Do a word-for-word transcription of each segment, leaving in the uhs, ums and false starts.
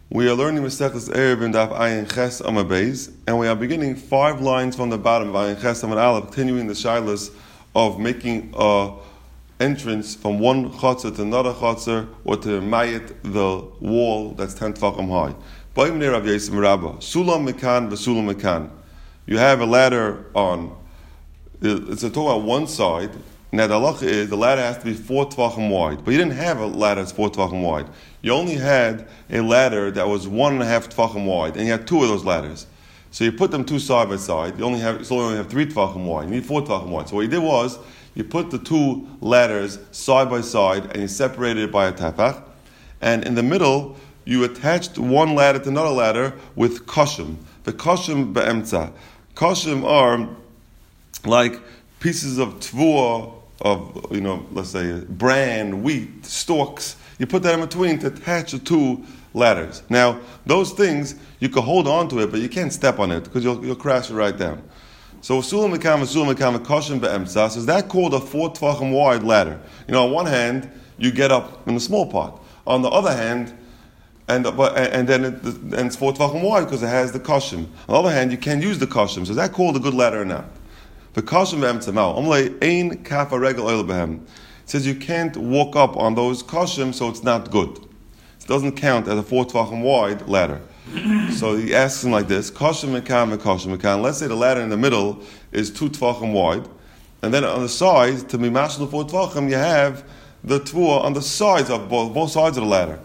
We are learning Masechtas Erev in Daf Ayin Ches Amud Beis, and we are beginning five lines from the bottom of Ayin Ches Amud Aleph, continuing the shilas of making a entrance from one chotzer to another chotzer, or to mayit the wall that's ten tefachim high. Ba'imnei Rav Yosef Rabba, Sulam Mekan v'Sulam Mekan. You have a ladder on. It's a talk about one side. Now the halacha is the ladder has to be four tefachim wide, but you didn't have a ladder that's four tefachim wide. You only had a ladder that was one and a half tefachim wide, and you had two of those ladders. So you put them two side by side. You only have so you only have three tefachim wide. You need four tefachim wide. So what you did was you put the two ladders side by side, and you separated it by a tefach. And in the middle, you attached one ladder to another ladder with koshim. The koshim be'emtza. Koshim are like pieces of tvua, of, you know, let's say bran, wheat, stalks. You put that in between to attach the two ladders. Now, those things, you can hold on to it, but you can't step on it because you'll, you'll crash it right down. So, sulam mekam, sulam mekam, koshim be'emtza. So is that called a four tvachim wide ladder? You know, on one hand, you get up in the small part. On the other hand, and and then it, and it's four tvachim wide because it has the koshim. On the other hand, you can't use the koshim. So is that called a good ladder or not? The koshim be'emtza mao. Omlei ein kaf regel oil behem. It says you can't walk up on those koshim, so it's not good. It doesn't count as a four tvachim wide ladder. So he asks him like this: koshim mekan, koshim mekan. Let's say the ladder in the middle is two tvachim wide, and then on the sides, to be mashal four tvachim, you have the tvua on the sides of both both sides of the ladder.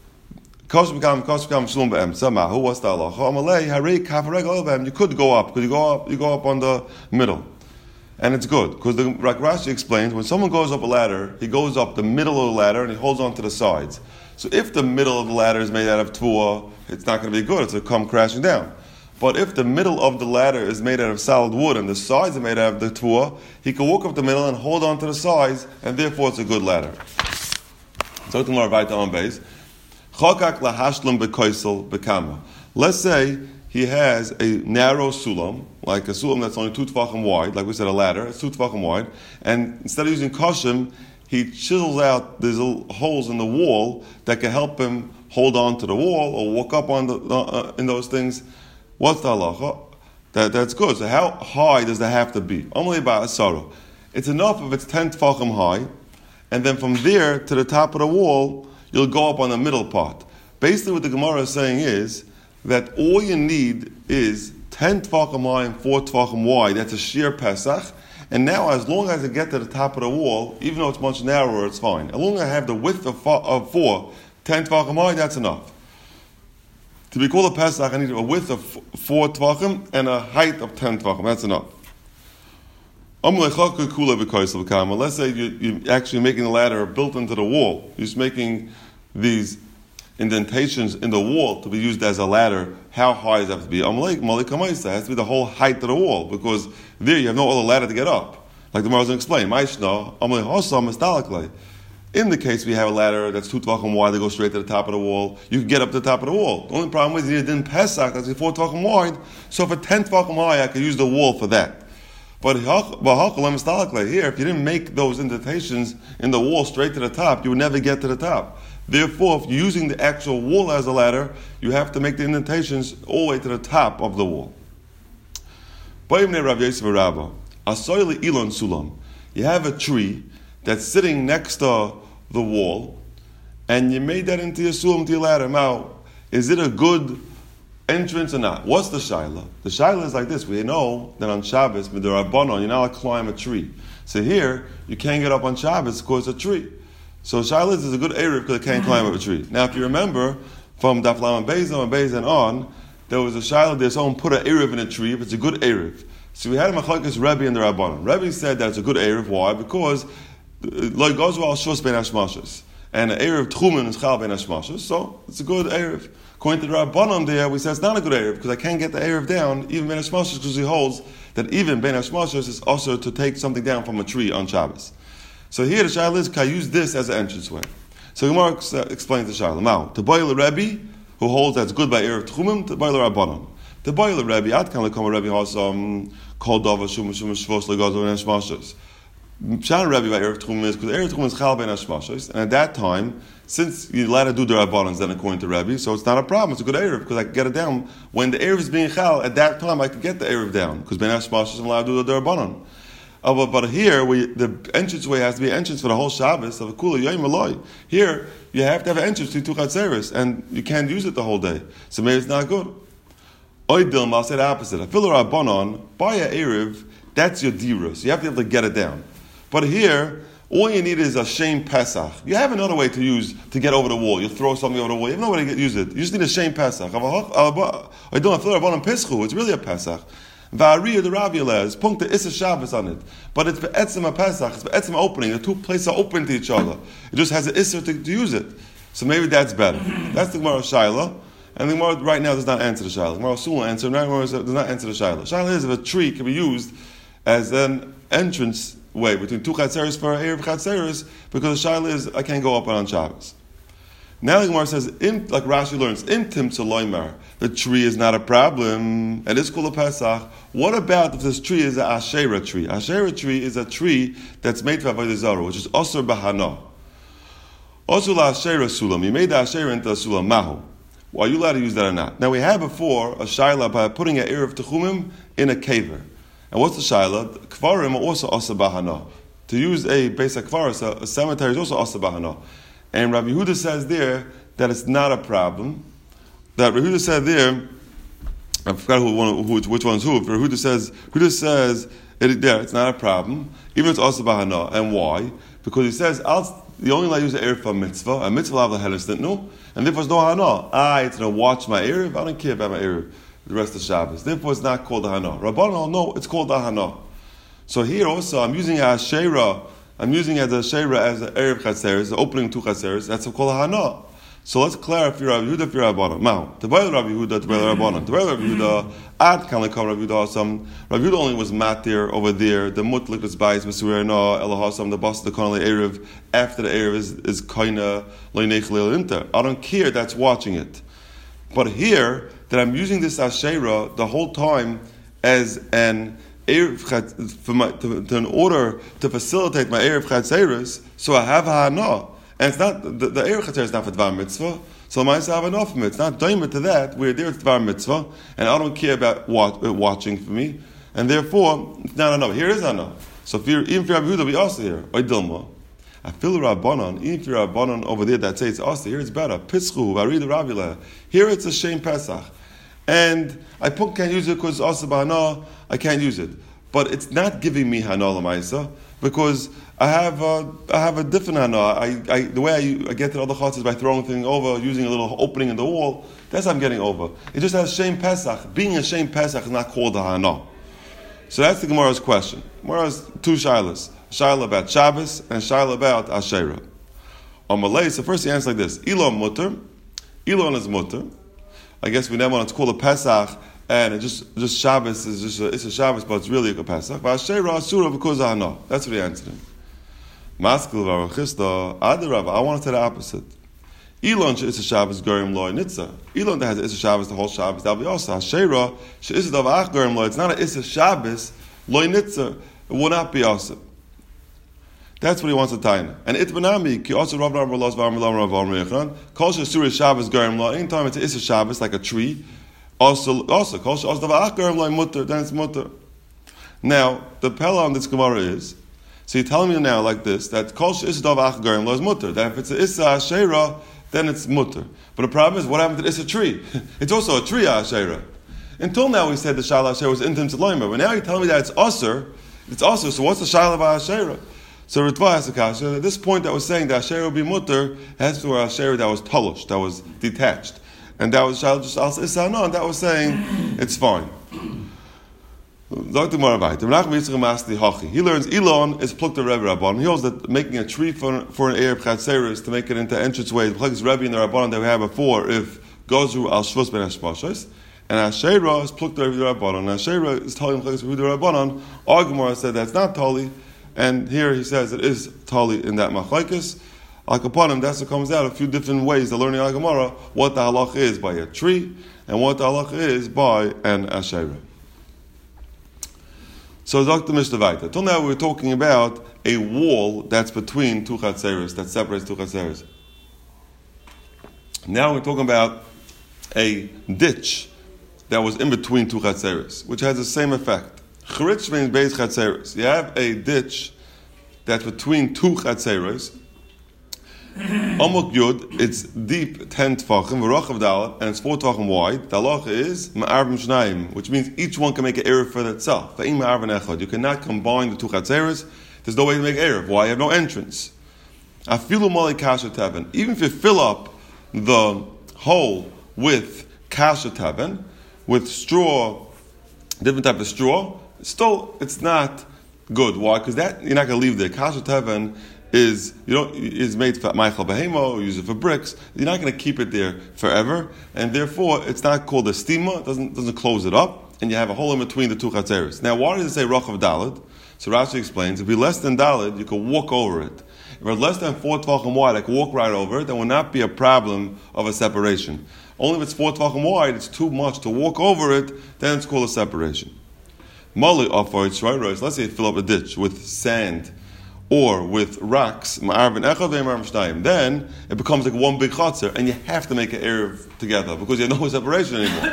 Koshim mekan, koshim mekan, shlum be'emtza ma'hu. What's the halacha? Amalei harei kaf regel oil behem. You could go up because you go up, you go up on the middle. And it's good, because like Rashi explains, when someone goes up a ladder, he goes up the middle of the ladder and he holds on to the sides. So if the middle of the ladder is made out of tvua, it's not going to be good, it's going to come crashing down. But if the middle of the ladder is made out of solid wood and the sides are made out of the tvua, he can walk up the middle and hold on to the sides, and therefore it's a good ladder. So tomorrow, right on base. Chokak lahashlam bekoisel bekama. Let's say he has a narrow sulam, like a sulam that's only two tefachim wide, like we said, a ladder, it's two tefachim wide, and instead of using koshim, he chisels out these little holes in the wall that can help him hold on to the wall or walk up on the uh, in those things. What's the halacha? That, that's good. So how high does that have to be? Only about a sorrow. It's enough if it's ten tefachim high, and then from there to the top of the wall, you'll go up on the middle part. Basically what the Gemara is saying is that all you need is ten tefachim high and four tefachim wide. That's a sheer Pesach. And now, as long as I get to the top of the wall, even though it's much narrower, it's fine. As long as I have the width of, four, of four, ten tefachim high, that's enough. To be called a Pesach, I need a width of four tefachim and a height of ten tefachim. That's enough. Let's say you, you're actually making the ladder built into the wall. You're just making these indentations in the wall to be used as a ladder. How high does that have to be? It has to be the whole height of the wall, because there you have no other ladder to get up. Like the Gemara was going to explain. In the case we have a ladder that's two tefachim wide that goes straight to the top of the wall, you can get up to the top of the wall. The only problem is you didn't Pesach, that's four tefachim wide, so for ten tefachim high I could use the wall for that. But here, if you didn't make those indentations in the wall straight to the top, you would never get to the top. Therefore, if you're using the actual wall as a ladder, you have to make the indentations all the way to the top of the wall. You have a tree that's sitting next to the wall, and you made that into your sulam, to your ladder. Now, is it a good entrance or not? What's the shaila? The shaila is like this. We know that on Shabbos, mid'Rabbanan, you're not allowed to climb a tree. So here, you can't get up on Shabbos because it's a tree. So shaila is a good erev because it can't climb up a tree. Now, if you remember from Daf Lamed Beis and Beis and on, there was a shaila there. Someone put an erev in a tree if it's a good erev. So we had a machlokes Rebbe and the Rabbanan. Rebbe said that it's a good erev. Why? Because like goes well shus ben hashmashos, and an erev tchumen is chal ben hashmashos. So it's a good erev. According to the Rabbanan there, we say it's not a good erev because I can't get the erev down even ben hashmashos, because he holds that even ben hashmashos is also to take something down from a tree on Shabbos. So here the shaila is, can I use this as an entranceway? So Gemara explains the shaila. Now, to boil a Rebbe, who holds that's good by erev tchumim, to boil a Rabbanan. To boil a Rebbe, I'd kind of come a Rebbe has um, called Dava Shum Shum Shvos Legazo and Hashmashos. Pshat Rebbe by Erev Tchumim is because Erev Tchumim is Chal Ben Hashmashos, and at that time, since you're allowed to do the Rabbanans then according to Rebbe, so it's not a problem. It's a good Erev because I can get it down when the Erev is being Chal. At that time, I can get the Erev down because Ben Hashmashos I'm allowed to do the Rabbanan. Uh, but, but here, we, the entranceway has to be an entrance for the whole Shabbos of a Kula Yom Eloi. Here, you have to have an entrance to two Chatzeres, and you can't use it the whole day. So maybe it's not good. Oy Dilma, I'll say the opposite. I feel a Rabbanon, by a Erev, that's your Dira, so you have to be able to get it down. But here, all you need is a Shem Pesach. You have another way to use, to get over the wall. You throw something over the wall. You have no way to get, use it. You just need a Shem Pesach. I don't feel a Rabbanon Pischu, it's really a Pesach. Va'ariya the Rav Yelez, punkta Issa Shabbos on it. But it's be'etzim a Pesach, it's be'etzim opening. The two places are open to each other. It just has an Issa to, to use it. So maybe that's better. That's the Gemara Shaila. And the Gemara right now does not answer the Shaila. The Gemara soon will answer, and the Gemara does not answer the Shaila. Shaila is if a tree can be used as an entrance way between two Chatzeres for Erev Chatzeres, because the Shaila is, I can't go up on Shabbos. Now the Gemara says, in, like Rashi learns, Intim Tzaloimar, the tree is not a problem, and it's called a Pesach. What about if this tree is an Asherah tree? Asherah tree is a tree that's made for Avodah Zarah, which is Osir Bahana. Osir La Asherah Sulam. You made the Asherah into a Sulam. Mahu. Well, are you allowed to use that or not? Now we had before a Shaila by putting an Erev Techumim in a caver. And what's the Shaila? Kvarim are also Osir Bahana. To use a basic Kvaris, a cemetery is also Osir Bahana. And Rabbi Yehuda says there that it's not a problem. That Rabbi Yehuda said there, I forgot who, who, which one's who. Rabbi Yehuda says, Yehuda says it, there it's not a problem, even if it's also bahana. And why? Because he says I'll, the only way I use the erev for mitzvah, a mitzvah will have a helis no, and therefore it's no hana. I it's gonna watch my erev. I don't care about my erev the rest of Shabbos. Therefore it's not called a hana. Rabbanon, no, it's called a hana. So here also I'm using a Asherah. I'm using it as a Sheira as an Erev Chatzeres, the opening two Chatzeres, that's called a Hana. So let's clarify Rabbi Yehuda for Rabbanon. Now, the Baal Rabbi Yehuda, the Baal Rabbanon. The Baal Rabbi Yehuda, Ad Kalikam Rabbi Yehuda, some Rabbi Yehuda only was matir over there, the Mutlik was Bais, Mesurah No, Elahasam, the Bas, the Konali Erev, after the Erev is, is Kaina, Leinech Leil Inter. I don't care, that's watching it. But here, that I'm using this Asherah the whole time as an For my, to, to, in order to facilitate my Erev Chatzeres, so I have a Hana. And it's not, the, the Erev Chatzeres is not for Dvar Mitzvah, so I have enough from it. It's not doimah to that, we're there for Dvar Mitzvah, and I don't care about watch, watching for me, and therefore, it's not enough. Here is enough. So if you're, even for Rabbi Yehuda, we also here. Oy Dilma. I feel the Rabbanon, even for Rabbanon over there that says it's also, here it's better. Pischu, Vari the Rabbi. Here it's a Shem Pesach. And I put, can't use it because it's also Bahana, I can't use it. But it's not giving me Hana L'maisa, because I have a, I have a different Hana. I, I, the way I, I get to other chutz is by throwing things over, using a little opening in the wall. That's how I'm getting over. It just has Shem Pesach. Being a Shem Pesach is not called a Hana. So that's the Gemara's question. Gemara has two Shilas. Shaila about Shabbos and Shaila about Asherah. On Malay, so first he answers like this. Elon mutter. Elon is mutter. I guess we never want to call it Pesach, and it just just Shabbos is just a, it's a Shabbos, but it's really a Pesach. But Asherah Asura because I know. That's what he answered him. Maskil Varachista Adarav. I want to say the opposite. Elon she is a Shabbos Gerim Loy Nitza. Elon that has Issa Shabbos the whole Shabbos. That'll be also Asherah she is a Davach Gerim Loy. It's not a Issa Shabbos Loy Nitza. It will not be also. That's what he wants to tie in. And itbanami ki also Rav Rav Los Varm Rav Rav Rechon. Kol Shasura Shabbos Gerim Loy. Anytime it's a Issa Shabbos like a tree. Also, also, Kol Shasura Davach Gerim Loy Mutter. Then it's Mutter. Now the pella on this Gemara is. So you're telling me now like this that Kol Shasura Davach Gerim Loy is Mutter. That if it's a Issa Asherah, then it's mutter. But the problem is, what happened to this a tree? It's also a tree Asherah. Until now we said the Shaila Asherah was intim Tzaloima, but now you're telling me that it's Aser, it's Aser, so what's the Shaila of Asherah? So Ritva has a kasha. At this point that was saying that Asherah would be mutter, has to be Asherah that was tolush, that was detached. And that was Shaila just also Issa, no, and that was saying, it's fine. He learns Elon is plukta Rebbe Rabban. He holds that making a tree for, for an Erev Chatzeres to make it into entranceway, the Plug's Rebbe and the Rabbanon that we had before, if Gozu al Shvus ben Hashmashos, and Asherah is plukta Rebbe Rabbanon. And Asherah is telling Plug's Rebbe Rabbanon. Our Gemara said that's not Tali, and here he says it is Tali in that Machlekes. Like upon him, that's what comes out a few different ways of learning Al Gemara what the halach is by a tree and what the halach is by an Asherah. So Doctor Mishnah. Till now we were talking about a wall that's between two chatzeros, that separates two chatzeros. Now we're talking about a ditch that was in between two chatzeros, which has the same effect. Charitz means beis chatzeros. You have a ditch that's between two chatzeros. Amok Yud, it's deep ten tefachim, v'rochav dalet, and it's four tefachim wide. The halacha is ma'arvim shnayim, which means each one can make an erev for itself. V'im ma'arvin echad. You cannot combine the two chatzeros. There's no way to make erev. Why? You have no entrance. Afilu mali kasher tevin. Even if you fill up the hole with kasher tevin, with straw, different type of straw, still it's not good. Why? Because that you're not going to leave there. Kasher tevin is you know is made for Michael Behemo, use it for bricks. You're not going to keep it there forever, and therefore it's not called a stima. It doesn't doesn't close it up, and you have a hole in between the two chatzeros. Now, why does it say rochav daled? So Rashi explains: if you're less than daled, you can walk over it. If it's less than four tvachim wide, I can walk right over it. There will not be a problem of a separation. Only if it's four tvachim wide, it's too much to walk over it. Then it's called a separation. Mali offer it's right. Let's say you fill up a ditch with sand or with rocks, then it becomes like one big chatzar, and you have to make an erev together because you have no separation anymore.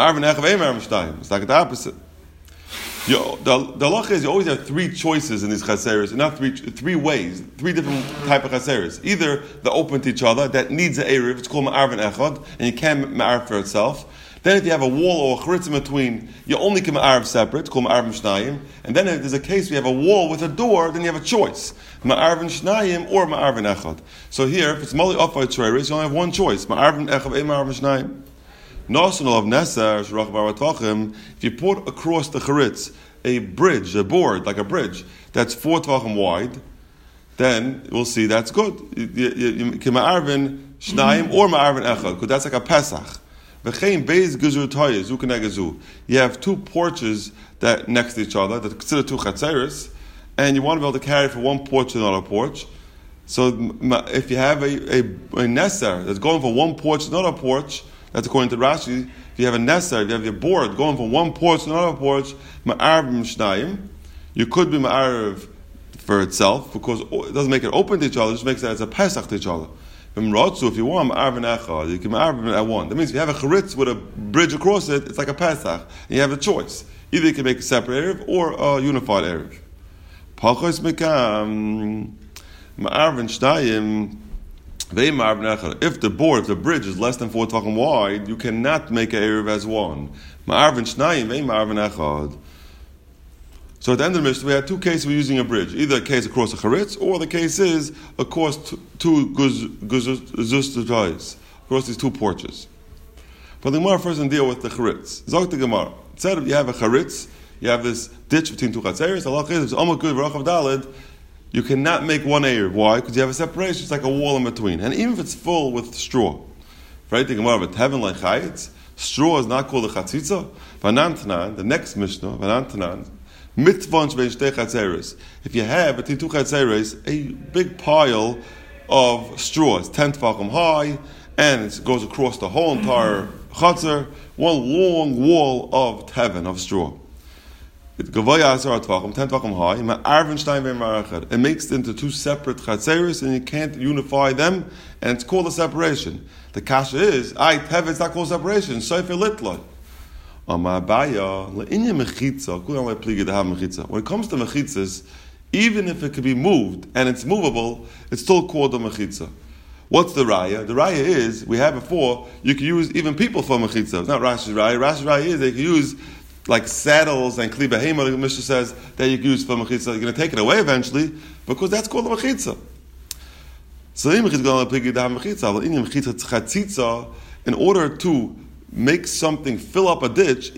It's like the opposite. You, the the halacha is you always have three choices in these chaseres, not three three ways, three different type of chaseres. Either they're open to each other, that needs an erev, it's called ma'arvin echad, and you can't ma'arv for itself. Then if you have a wall or a charitz in between, you only can ma'arv separate, it's called ma'arvin shnayim. And then if there's a case where you have a wall with a door, then you have a choice, ma'arvin shnayim or ma'arvin echad. So here, if it's mali ofay treiris, you only have one choice, ma'arvin echad or ma'arvin shnayim. National of Neser, Shirach Bar Tvachim, if you put across the charitz a bridge, a board, like a bridge, that's four tvachim wide, then we'll see that's good. You can ma'arvin shnayim or ma'arvin echad, because that's like a Pesach. You have two porches that next to each other that consider two chatzeris, and you want to be able to carry from one porch to another porch. So if you have a, a, a neser that's going from one porch to another porch, that's according to Rashi. If you have a neser, if you have your board going from one porch to another porch, ma'arvim shnayim, you could be ma'arv for itself because it doesn't make it open to each other. It just makes it as a pesach to each other. If you want ma'arvin echad, you can ma'arvin at one. That means if you have a charitz with a bridge across it, it's like a pesach, and you have a choice. Either you can make a separate erev or a unified erev. Pachos mekam ma'arvin shnayim. If the board, if the bridge is less than four tvachim wide, you cannot make an erev as one. So at the end of the Mishnah, we had two cases we're using a bridge. Either a case across a charitz, or the case is across two guzustajais, across these two porches. But the Gemara first and deal with the charitz. Zog the Gemara. It said if you have a charitz, you have this ditch between two chatzeros, Allah is, it's almost good, v'rachav daled, you cannot make one erev. Why? Because you have a separation. It's like a wall in between. And even if it's full with straw, right? The Gemara of heaven like chayitz, straw is not called a chatzitza. Vanantanan, the next Mishnah, Vanantanan, mitzvah shbein shtei chatzeros. If you have between two chatzeros a big pile of straw, it's ten tefachim high, and it goes across the whole entire chatzer, one long wall of heaven of straw. It makes it into two separate chatzeros, and you can't unify them, and it's called a separation. The kasha is, I have it's not called separation. Sofer litla. When it comes to mechitzas, even if it can be moved and it's movable, it's still called a mechitza. What's the raya? The raya is we had before. You can use even people for mechitza. It's not Rashi's raya. Rashi's raya is they can use like saddles and kli behema, the Mishnah says that you can use for mechitza. You're going to take it away eventually because that's called a mechitza. So in order to make something fill up a ditch,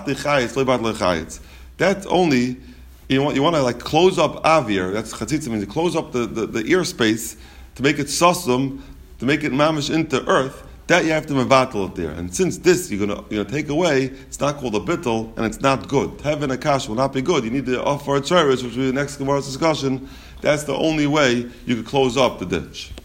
that's only you want you want to like close up avir. That's chatzitza means you close up the, the, the ear space to make it sasum, to make it mamish into earth. That you have to mevatel it there. And since this you're gonna you're gonna take away, it's not called a bittul, and it's not good. Heaven akash will not be good. You need to offer a tzeres, which will be the next Gemara's discussion. That's the only way you could close up the ditch.